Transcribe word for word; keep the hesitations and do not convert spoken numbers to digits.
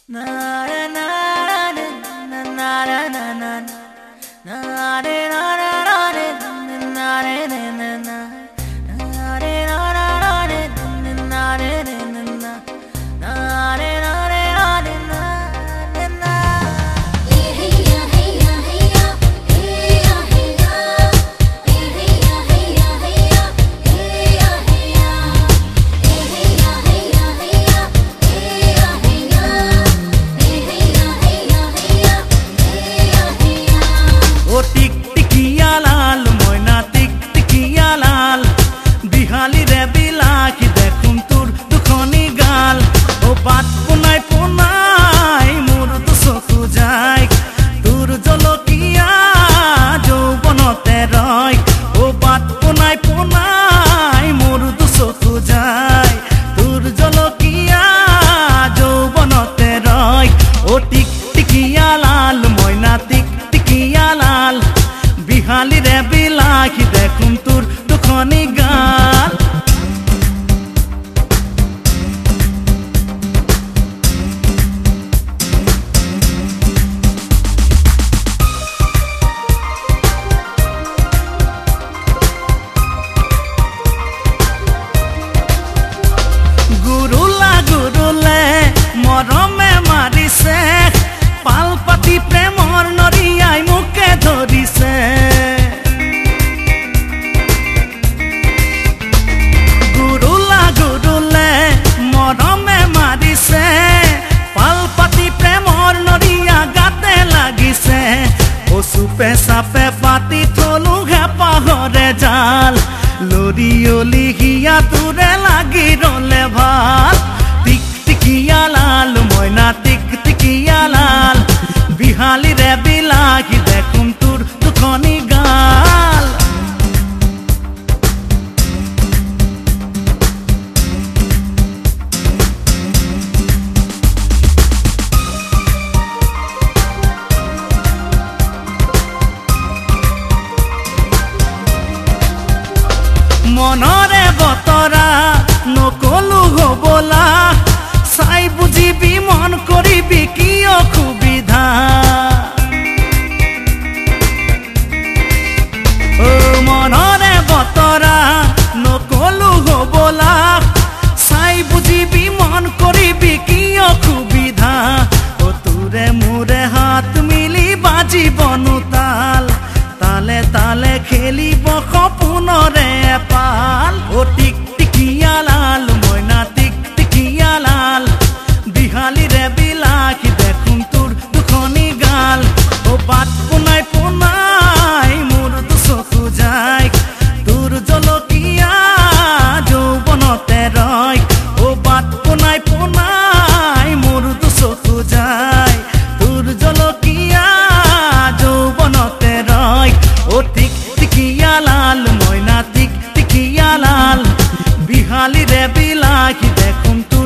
बिहाली रे बिलाखी देखुम तुर दुखनी गाल गुरुला गुरुले मरमे मारिसे पालपाती प्रेमर नरियाई मुके धरिसे गुरुला गुरुले मरमे मारिसे पालपाती प्रेमर नरिया गाते लागिसे ओ सुपे सापे पाती थलु घे पाहरे जाल लरियली हिया तुरे लागी रले भाल टिक टिकिया लाल मयना टिक टिकिया लाल बिहाली रे बिलाखी देखुम तुर दुखनी गाल मनरे बतरा नकलु हबला साई बुझिबी मन करिबी कि असुविधा ओ मनरे बतरा नकलु हबला साई बुझिबी मन करिबी कि असुविधा ओ तुरे मुरे हाथ मिली बाजिब नुताल ताले ताले खेलिब सपनरे पाल ओ टिक टिकिया लाल मयना टिक टिकिया लाल बिहाली रे बिलाखी देखुम तुर दुखनी गाल ओ बात पुनाय पुनाय मोर दुसखु जाय तुर जलकिया যৌবনতে রয় ও বাত পুনায় পুনায় মোর দুসখু যায় তুর জলকিয়া যৌবনতে রয় ও টিক টিকিয়া লাল ময়না টিক টিকিয়া লাল বিহালি রে বিলাখি দেখুম